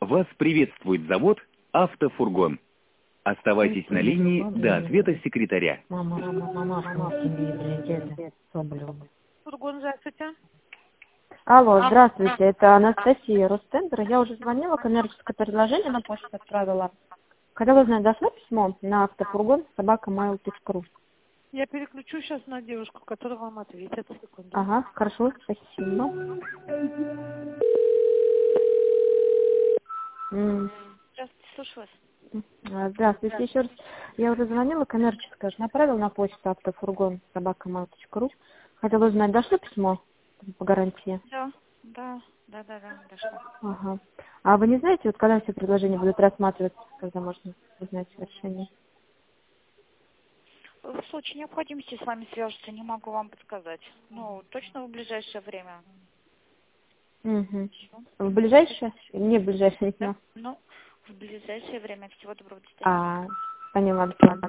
Вас приветствует завод «Автофургон». Оставайтесь на линии до ответа секретаря. Фургон, здравствуйте. Алло, здравствуйте, это Анастасия Ростендер. Я уже звонила, коммерческое предложение на почту отправила. Хотела узнать, дошло письмо на автофургон @mail.ru. Я переключу сейчас на девушку, которая вам ответит. Секунду. Ага, хорошо, спасибо. Здравствуйте, слушаю вас. Здравствуйте еще раз. Я уже звонила, коммерческое же направила на почту автофургон @mail.ru. Хотела узнать, дошло письмо по гарантии? Да, дошло. Ага. А вы не знаете, вот когда все предложения будут рассматриваться, когда можно узнать решение? В случае необходимости с вами свяжутся, не могу вам подсказать. Ну, точно в ближайшее время. Угу. В ближайшее? Не в ближайшее, не Да? знаю. Ну, в ближайшее время. Всего доброго, до свидания. Поняла.